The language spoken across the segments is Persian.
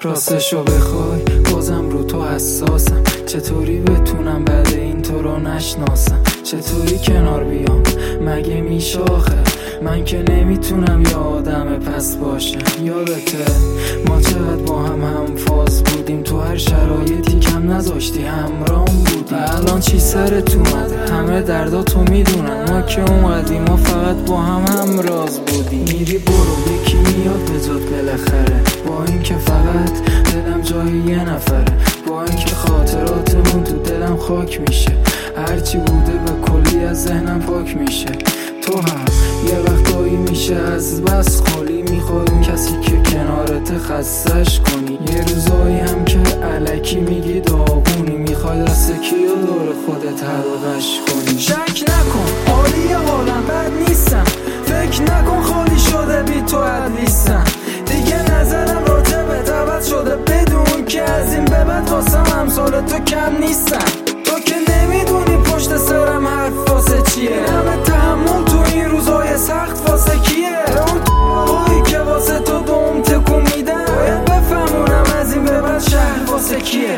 راستشو بخوای بازم رو تو حساسم. چطوری بتونم بعد این تو رو نشناسم؟ چطوری کنار بیام مگه میشه آخه؟ من که نمیتونم یه آدم پس باشم. یادته ما چقدر با هم فاز بودیم، تو هر شرایطی کم نذاشتی همرام بودیم. الان چی سرت اومده؟ همه درداتو میدونن، ما که اومدیم ما فقط با هم راز بودیم. میری برو یکی میاد به جات بالاخره، با این که فقط دلم جای یه نفره، با این که خاطراتمون تو دلم خاک میشه، هرچی بوده به کلی از ذهنم پاک میشه. تو هم یه وقتایی میشه از بس خالی، میخوای اون کسی که کنارت خستش کنی. یه روزایی هم که الکی میگی داغونی، میخوای دست کیو دور خودت حلقش کنی. شک نکن حالی حالم بد نیستم، فکر نکن خالی شده بی تو عدلیستم. دیگه نظرم راجع به دعوت شده، بدون که از این به بعد واسم امثال تو کم نیستم. تو که نمیدونی پشت سرم حرف واسه چیه، همه تحمل تو این روزای سخت واسه کیه؟ اون توهایی که واسه تو دوم تکون میدن، باید بفهمونم از این به بعد شهر واسه کیه.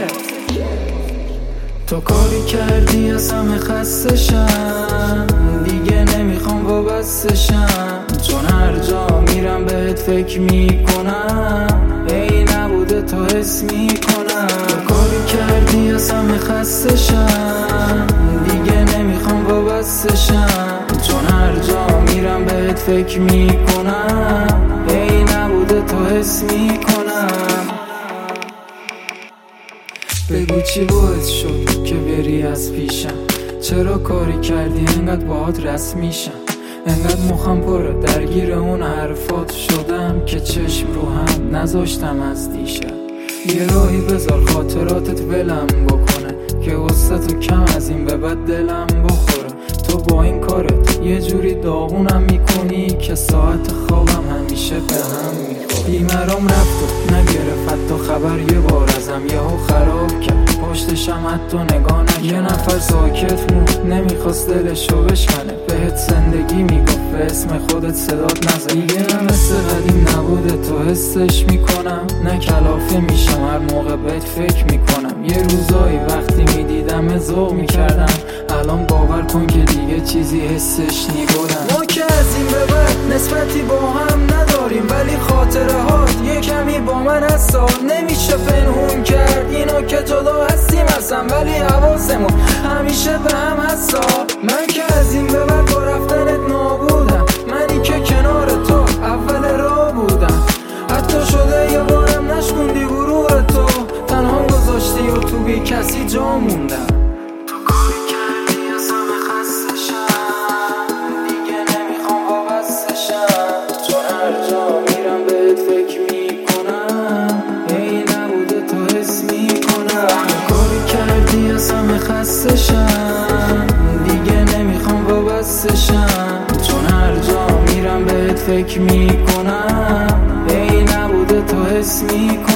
تو کاری کردی از همه خستشم، دیگه نمیخوام وابستشم، چون هر جا میرم بهت فکر میکنم، ای نبوده تو حس میکنم. تو کاری کردی از همه خستشم، دیگه نمیخوام وابستشم، چون هر جا میرم بهت فکر میکنم، ای نبوده تو حس میکنم. بگو چی باعث شد که بری از پیشم؟ چرا کاری کردی انقدر باهات رسمیشم؟ انقدر مخم پره درگیر اون حرفات شدم که چشم رو هم نذاشتم از دیشب. یه راهی بذار خاطراتت ولم بکنه، که واسه تو کم از این به بعد دلم بخوره. تو با این کارت یه جوری داغونم میکنی که ساعت خوابم همیشه به هم میخوره. بیمرام رفت و نگرفت حتی خبر یه بار ازم، یهو خراب کرد پشتشم حتی نگاه نکرد. یه نفر ساکت مون نمیخواست دلشو بشکنه، بهت زندگی میگفت به اسم خودت صدات نزد. دیگه نه مثل قدیم نبوده تو حسش میکنم، نه کلافه میشم هر موقع بهت فکر میکنم. یه روزایی وقتی میدیدم ذوق میکردم، الان باور کن که دیگه چیزی حسش نمیکنم. ما که از این به بعد نسبتی با هم نداریم، ولی خاطره هات یه کمی با من هستا، نمیشه پنهون کرد اینو که جدا هستیم هستم، ولی حواسمون همیشه به هم هستا. من که از این به بعد با رفتنت نابودم، منی که کنار تو اول راه بودم، حتی شده یه بارم نشکوندی غرور تو، تنها گذاشتی و تو بی کسی جا موندم. تو کاری کردی از همه خستشم، دیگه نمیخوام وابستشم، چون هر جا میرم بهت فکر میکنم، ای نبوده تو حس میکنم. تو کاری کردی از همه خستشم، دیگه نمیخوام وابستشم، چون هر جا میرم بهت فکر میکنم، ای نبوده تو حس میکنم.